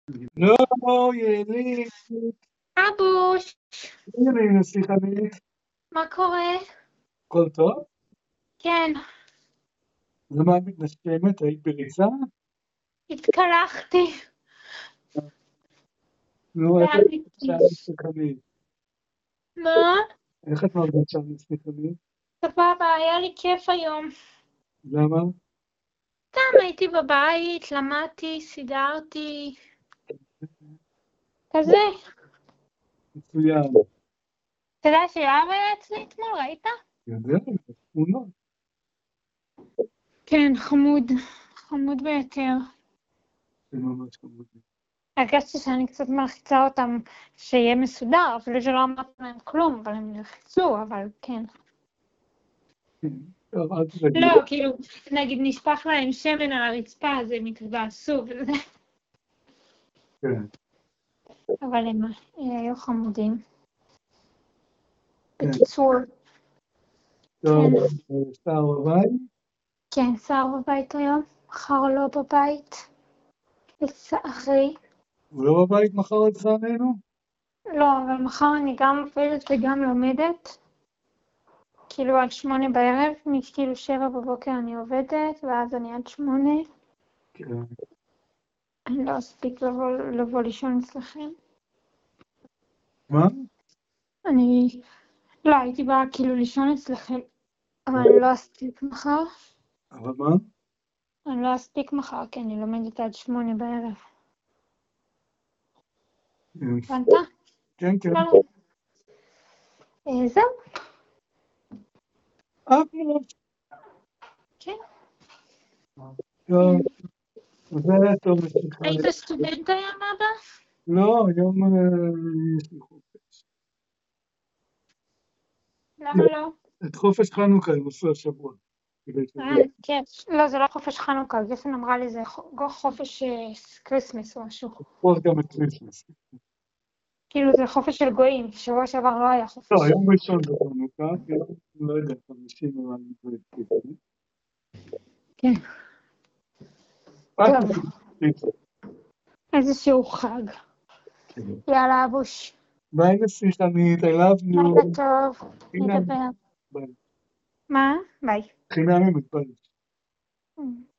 לא, יעלי. אבוש, הנה, נסיכנית. מה קורה? הכל טוב? כן, למה את מתנשמת? היית בריצה? התקלחתי. נו, איך את ואני... מרגישה נסיכנית? מה? איך את מרגישה נסיכנית? סבבה, היה לי כיף היום. למה? סתם הייתי בבית, למדתי, סידרתי, כזה. מצוין. אתה יודע שיואב היה אצלי אתמול, ראית? יודע, תמונות. כן, חמוד. חמוד ביותר. זה ממש חמודי. הרגשתי שאני קצת מלחיצה אותם שיהיה מסודר, אפילו שלא אמרתי להם כלום, אבל הם נלחצו, אבל כן. טוב, אל תדאגי. לא, כאילו, נגיד נשפך להם שמן על הרצפה, אז הם התבאסו וזה. כן. אבל הם היו חמודים. כן. בקיצור, טוב, כן. שר בבית? כן, שר בבית היום, מחר לא בבית, לצערי. הוא לא בבית מחר לצערנו? לא, אבל מחר אני גם עובדת וגם לומדת. כאילו עד 8 בערב, מכאילו 7 בבוקר אני עובדת, ואז אני עד 8. כן. אני לא אספיק לבוא לישון אצלכם. מה? אני לא הייתי באה כאילו לישון אצלכם, אבל אני לא אספיק מחר. אבל מה? אני לא אספיק מחר, כי אני לומדת עד 8 בערב. הבנת? כן, כן. לא. זהו. כן. טוב, זה טוב. היית סטודנט היום, אבא? לא, היום יש לי חופש. למה לא? את חופש חנוכה הם עשו השבוע. כן. לא, זה לא חופש חנוכה, גפן אמרה לי זה חופש קריסמס או משהו. פה גם את קריסמס. כאילו זה חופש של גויים, שבוע שעבר לא היה חופש. לא, יום ראשון זה חנוכה, לא יודע, 50 אבל זה קריסמס. כן. טוב, טוב. איזשהו חג. יאללה, אבוש. ביי נסיכנית, I love you. לילה טוב, חינם. נדבר. ביי. מה? ביי. חינם מתפלל.